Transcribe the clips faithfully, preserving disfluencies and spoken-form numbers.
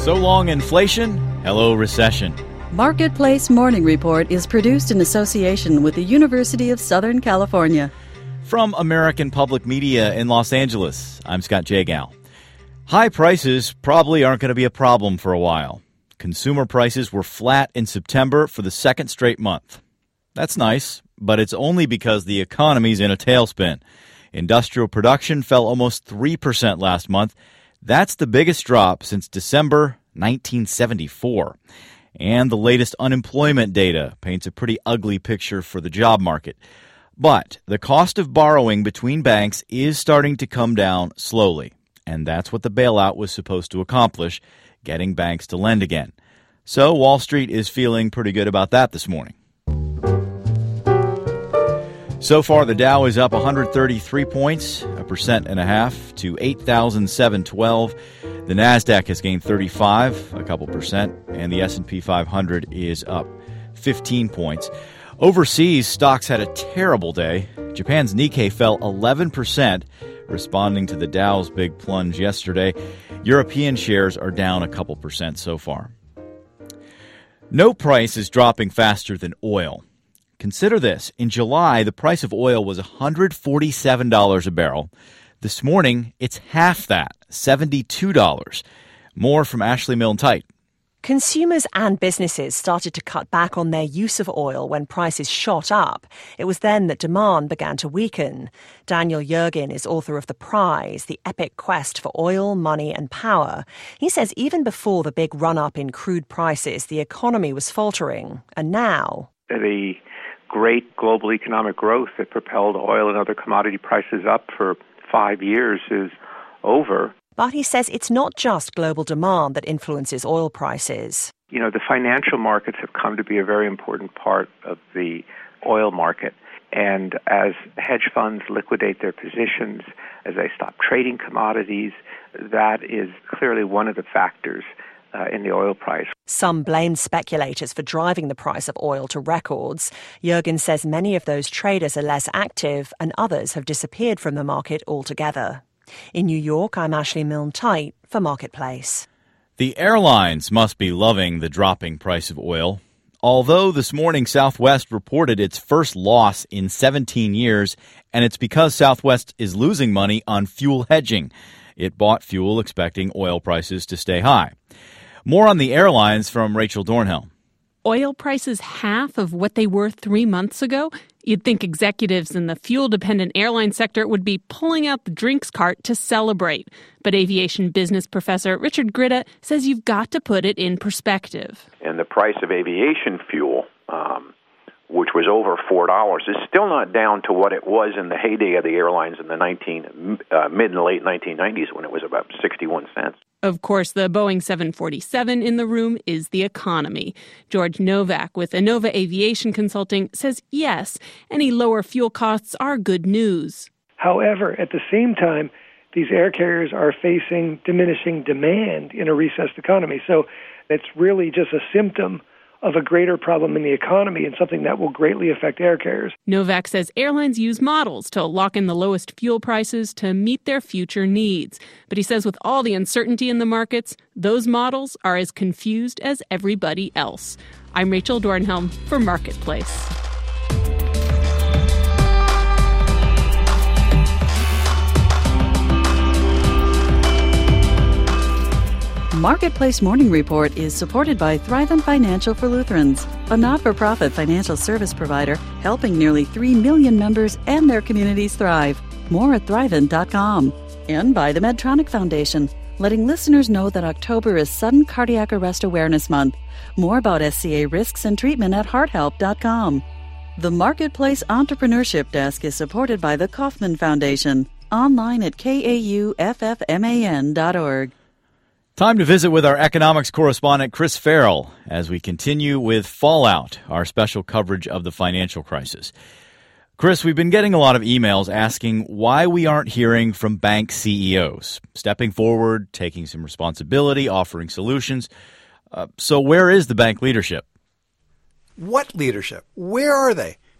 So long, inflation. Hello, recession. Marketplace Morning Report is produced in association with the University of Southern California. From American Public Media in Los Angeles, I'm Scott Jagow. High prices probably aren't going to be a problem for a while. Consumer prices were flat in September for the second straight month. That's nice, but it's only because the economy's in a tailspin. Industrial production fell almost three percent last month. That's the biggest drop since December nineteen seventy-four. And the latest unemployment data paints a pretty ugly picture for the job market. But the cost of borrowing between banks is starting to come down slowly. And that's what the bailout was supposed to accomplish, getting banks to lend again. So Wall Street is feeling pretty good about that this morning. So far, the Dow is up one hundred thirty-three points, a percent and a half, to eight thousand seven hundred twelve. The NASDAQ has gained thirty-five, a couple percent, and the S and P five hundred is up fifteen points. Overseas, stocks had a terrible day. Japan's Nikkei fell eleven percent, responding to the Dow's big plunge yesterday. European shares are down a couple percent so far. No price is dropping faster than oil. Consider this. In July, the price of oil was one hundred forty-seven dollars a barrel. This morning, it's half that, seventy-two dollars. More from Ashley Milne-Tite. Consumers and businesses started to cut back on their use of oil when prices shot up. It was then that demand began to weaken. Daniel Yergin is author of The Prize, the epic quest for oil, money and power. He says even before the big run-up in crude prices, the economy was faltering. And now... The great global economic growth that propelled oil and other commodity prices up for five years is over. But he says it's not just global demand that influences oil prices. You know, the financial markets have come to be a very important part of the oil market. And as hedge funds liquidate their positions, as they stop trading commodities, that is clearly one of the factors uh, in the oil price. Some blame speculators for driving the price of oil to records. Yergin says many of those traders are less active and others have disappeared from the market altogether. In New York, I'm Ashley Milne-Tite for Marketplace. The airlines must be loving the dropping price of oil. Although this morning Southwest reported its first loss in seventeen years, and it's because Southwest is losing money on fuel hedging. It bought fuel expecting oil prices to stay high. More on the airlines from Rachel Dornhill. Oil prices half of what they were three months ago? You'd think executives in the fuel-dependent airline sector would be pulling out the drinks cart to celebrate. But aviation business professor Richard Gritta says you've got to put it in perspective. And the price of aviation fuel, um, which was over four dollars, is still not down to what it was in the heyday of the airlines in the nineteen, uh, mid and late nineteen nineties when it was about sixty-one cents. Of course, the Boeing seven forty-seven in the room is the economy. George Novak with Innova Aviation Consulting says yes, any lower fuel costs are good news. However, at the same time, these air carriers are facing diminishing demand in a recessed economy. So it's really just a symptom of a greater problem in the economy and something that will greatly affect air carriers. Novak says airlines use models to lock in the lowest fuel prices to meet their future needs. But he says with all the uncertainty in the markets, those models are as confused as everybody else. I'm Rachel Dornhelm for Marketplace. Marketplace Morning Report is supported by Thrivent Financial for Lutherans, a not-for-profit financial service provider helping nearly three million members and their communities thrive. More at thrivent dot com. And by the Medtronic Foundation, letting listeners know that October is Sudden Cardiac Arrest Awareness Month. More about S C A risks and treatment at heart help dot com. The Marketplace Entrepreneurship Desk is supported by the Kauffman Foundation, online at kauffman dot org. Time to visit with our economics correspondent, Chris Farrell, as we continue with Fallout, our special coverage of the financial crisis. Chris, we've been getting a lot of emails asking why we aren't hearing from bank C E Os, stepping forward, taking some responsibility, offering solutions. Uh, so where is the bank leadership? What leadership? Where are they?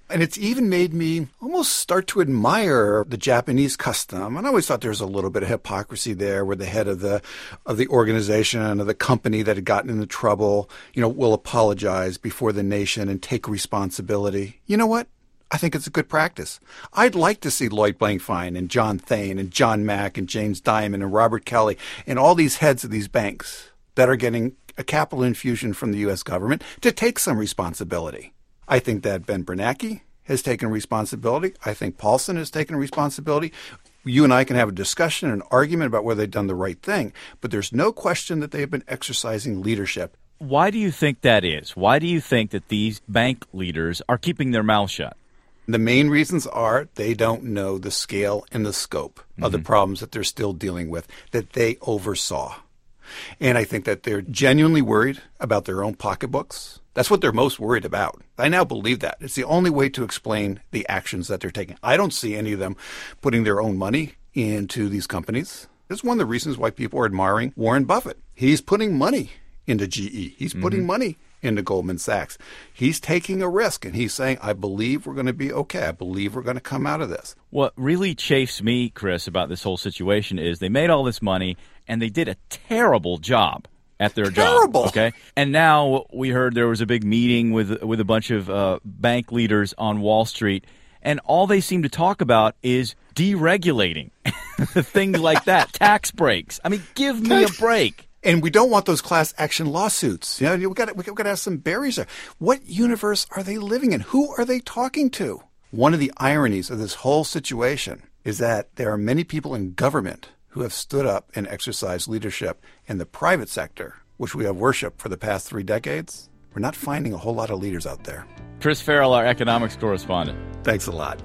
And it's even made me almost start to admire the Japanese custom. And I always thought there was a little bit of hypocrisy there where the head of the of the organization or the company that had gotten into trouble, you know, will apologize before the nation and take responsibility. You know what? I think it's a good practice. I'd like to see Lloyd Blankfein and John Thain and John Mack and James Dimon and Robert Kelly and all these heads of these banks that are getting a capital infusion from the U S government to take some responsibility. I think that Ben Bernanke has taken responsibility. I think Paulson has taken responsibility. You and I can have a discussion, an argument about whether they've done the right thing, but there's no question that they have been exercising leadership. Why do you think that is? Why do you think that these bank leaders are keeping their mouths shut? The main reasons are they don't know the scale and the scope mm-hmm. of the problems that they're still dealing with, that they oversaw. And I think that they're genuinely worried about their own pocketbooks. That's what they're most worried about. I now believe that. It's the only way to explain the actions that they're taking. I don't see any of them putting their own money into these companies. That's one of the reasons why people are admiring Warren Buffett. He's putting money into G E. He's putting mm-hmm. money into Goldman Sachs. He's taking a risk, and he's saying, I believe we're going to be okay. I believe we're going to come out of this. What really chafes me, Chris, about this whole situation is they made all this money, and they did a terrible job at their terrible. job. Okay, and now we heard there was a big meeting with with a bunch of uh, bank leaders on Wall Street, and all they seem to talk about is deregulating things like that, tax breaks. I mean, give me a break. And we don't want those class action lawsuits. You know, we got we got to have some barriers there. What universe are they living in? Who are they talking to? One of the ironies of this whole situation is that there are many people in government who have stood up and exercised leadership in the private sector, which we have worshiped for the past three decades. We're not finding a whole lot of leaders out there. Chris Farrell, our economics correspondent. Thanks a lot.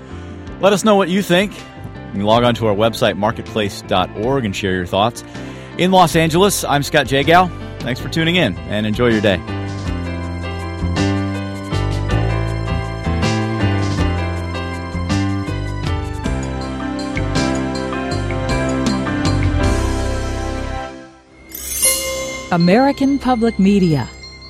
Let us know what you think. You can log on to our website, marketplace dot org, and share your thoughts. In Los Angeles, I'm Scott Jagow. Thanks for tuning in, and enjoy your day. American Public Media.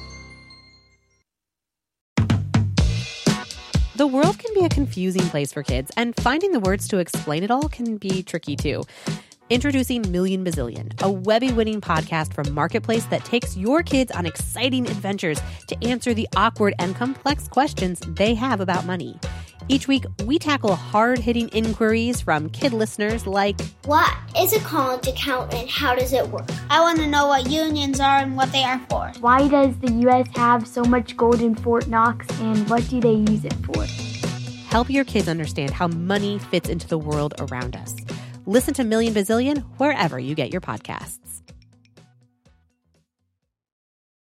The world can be a confusing place for kids, and finding the words to explain it all can be tricky too. Introducing Million Bazillion, a Webby-winning podcast from Marketplace that takes your kids on exciting adventures to answer the awkward and complex questions they have about money. Each week, we tackle hard-hitting inquiries from kid listeners like, what is a college account and how does it work? I want to know what unions are and what they are for. Why does the U S have so much gold in Fort Knox and what do they use it for? Help your kids understand how money fits into the world around us. Listen to Million Bazillion wherever you get your podcasts.